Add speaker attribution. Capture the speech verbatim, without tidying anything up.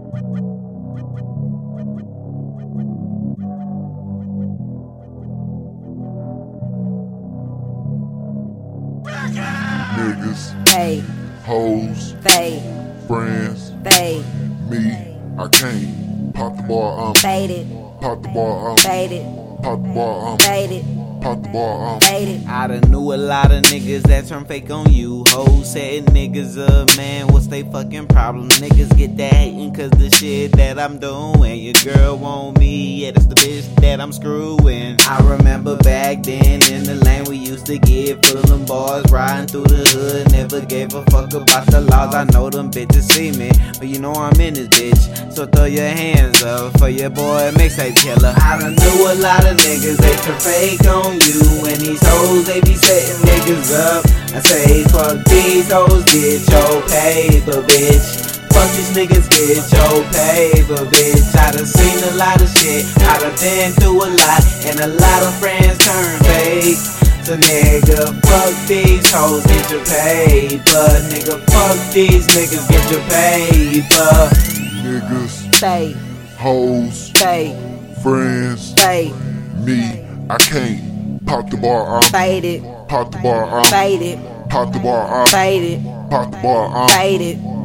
Speaker 1: Niggas,
Speaker 2: Hey,
Speaker 1: hoes,
Speaker 2: fade,
Speaker 1: friends,
Speaker 2: fade,
Speaker 1: me, I can't. Pop the bar, um,
Speaker 2: faded,
Speaker 1: pop the bar, um,
Speaker 2: faded,
Speaker 1: pop the bar, um,
Speaker 2: faded,
Speaker 1: pop the bar, um.
Speaker 2: faded.
Speaker 3: I done knew a lot of niggas that turn fake on you. Hoes setting niggas up, man, what's they fucking problem? Niggas get that hating cause the shit that I'm doing. Your girl want me, yeah, that's the bitch that I'm screwing. I remember back then in the lane we used to get full bars, riding through the hood, never gave a fuck about the laws. I know them bitches see me, but you know I'm in this bitch, so throw your hands up for your boy mixtape killer. I done knew a lot of niggas, they turn fake on you, and these hoes, they be setting niggas up. I say, fuck these hoes, get your paper, bitch. Fuck these niggas, get your paper, bitch. I done seen a lot of shit, I done been through a lot, and a lot of friends turn fake. So nigga, fuck these hoes, get your paper. Nigga, fuck these niggas, get your paper.
Speaker 1: Niggas,
Speaker 2: Fade,
Speaker 1: hoes,
Speaker 2: fade,
Speaker 1: friends,
Speaker 2: fade,
Speaker 1: me, I can't. Pop the bar, um,
Speaker 2: faded,
Speaker 1: pop the bar, um,
Speaker 2: faded,
Speaker 1: pop the bar, um,
Speaker 2: faded,
Speaker 1: pop the bar, um.
Speaker 2: faded.